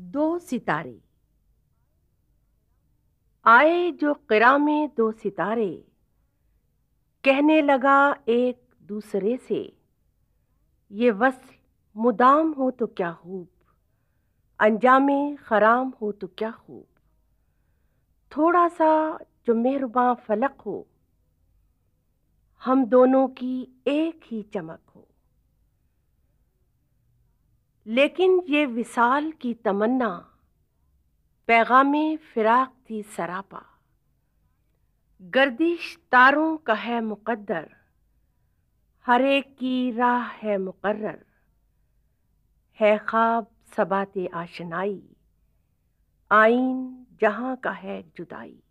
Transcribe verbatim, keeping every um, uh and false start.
दो सितारे। आए जो क़िरा में दो सितारे, कहने लगा एक दूसरे से, ये वस्ल मुदाम हो तो क्या खूब, अंजामे खराम हो तो क्या खूब। थोड़ा सा जो मेहरबां फलक हो, हम दोनों की एक ही चमक हो। लेकिन ये विसाल की तमन्ना पैगामे फिराक थी सरापा। गर्दिश तारों का है मुकद्दर, हर एक की राह है मुकर्रर। है ख्वाब सबाते आशनाई, आईन जहां का है जुदाई।